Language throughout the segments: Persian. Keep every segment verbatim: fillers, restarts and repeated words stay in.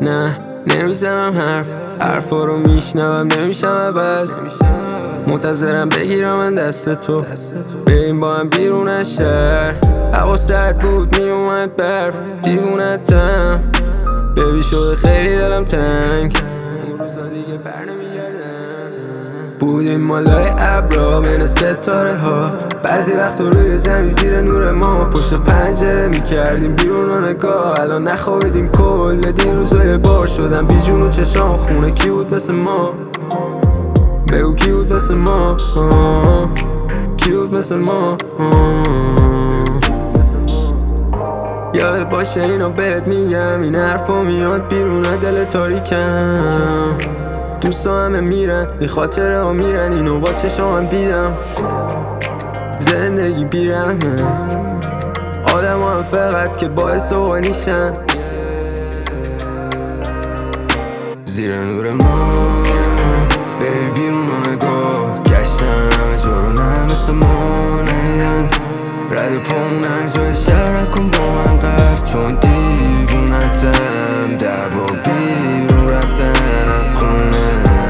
نه نمیزنم حرف حرفا رو میشنوم نمیشم عوض منتظرم بگیرم من دست تو بریم با هم بیرون از شهر هوا سرد بود میومد برف دیوونتم ببی شده خیلی دلم تنگ اون روزا دیگه بر نمیگردن بودیم مالای ابرا بین ستاره ها بعضی وقت روی زمین زیر نور ما پشت پنجره میکردیم بیرون و نگاه الان نخوابیدیم کل دین روزای بار شدم بی جون و چشام خونه کی بود مثل ما بگو کی بود مثل ما آه. کی بود مثل ما آه. یاد باشه اینو بهت میگم این حرفا میاد بیرون از دل تاریکم دوستا همه میرن این خاطره ها میرن اینو با چشام دیدم زندگی بیرحمه آدم هم فقط که باعث اوانیشن زیر نور ما بی بیرون و نگاه گشتن همه جا رو نه مثل ما نیدن رد پامون هر جای شهر کن با من قرد چون دیوونتم دعوا بیرون رفتن از خونه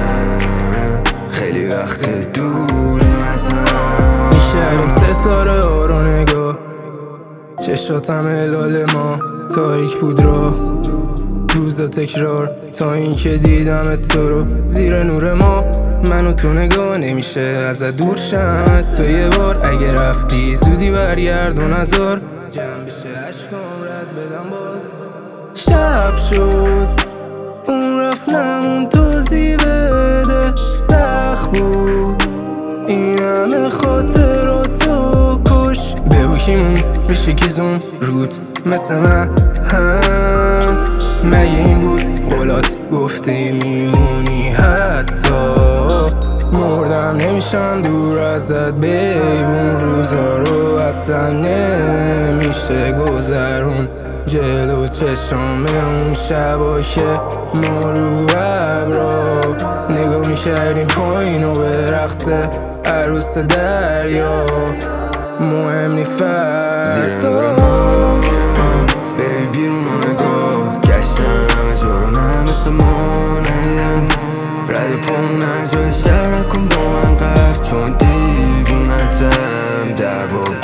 خیلی وقت دوریم از هم میشریم ستاره ها رو نگاه چشاتم هلال ما تاریک بود را روزا تکرار تا این که دیدم تو رو زیر نور ما منو تو نگاه نمیشه ازت دور شم تو یه بار اگه رفتی زودی برگرد و نزار جمع بشه عشقام رد بدم باز شب شد اون رفت نمون توضیح بده سخت بود این همه خاطراتو کش بگو کی موند بشه کی زون رود مثل من هم مگه این بود قولات گفتی میمونی حتی مردم نمیشم دور ازت بیبون روزا رو اصلا نمیشه گذرون جلو چشم اون شبا که ما رو ابرا نگاه میکردیم پایین و به رقص عروس دریا مهم نی فردا ببی بیرون و نگاه گشتن همه جا رو نه مثل ما نیدن رد پامون هر جای شهر کن با من قرد چون دیوونتم دعوا